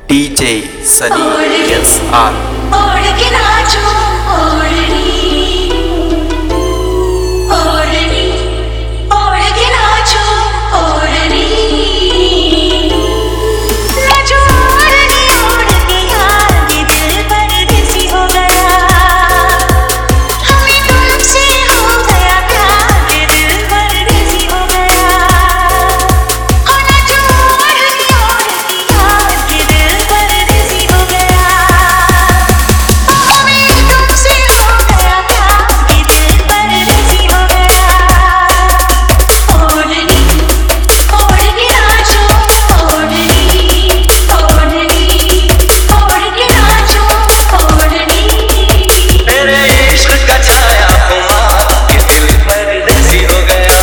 DJ Sunny SR। ओढ़ के नाचो ओढ़नी ओढ़नी ओढ़ के नाचो ओढ़नी नाचो ओढ़नी ओढ़ के यार ये दिल परदेसी हो गया हमें तुमसे हो गया प्यार ये दिल परदेसी हो गया हो नाचो ओढ़नी ओढ़ के यार ये दिल परदेसी हो गया हमें तुमसे हो गया प्यार ये दिल परदेसी हो गया ओढ़नी ओढ़ के नाचो ओढ़नी ओढ़नी ओढ़ के नाचो ओढ़नी तेरे इश्क का छाया खुमार ये दिल परदेसी हो गया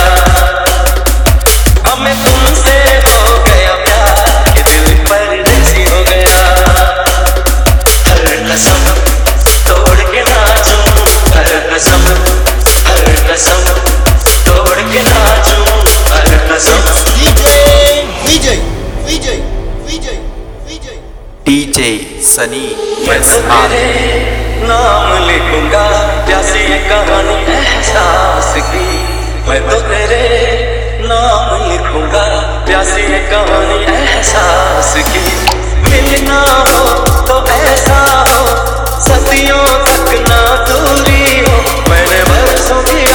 हमें तुमसे हो गया प्यार ये दिल परदेसी हो गया हर कसम तोड़ के नाचूं हर कसम तोड़ के नाचूं हर कसम विजय विजय विजय विजय डीजे सनी मैं तो SR। तेरे नाम लिखूंगा जैसे ये कहानी एहसास की मैं तो तेरे नाम लिखूंगा जैसे ये कहानी एहसास की मिलना हो तो ऐसा हो सदियों तक ना दूरी हो मैंने बरसों की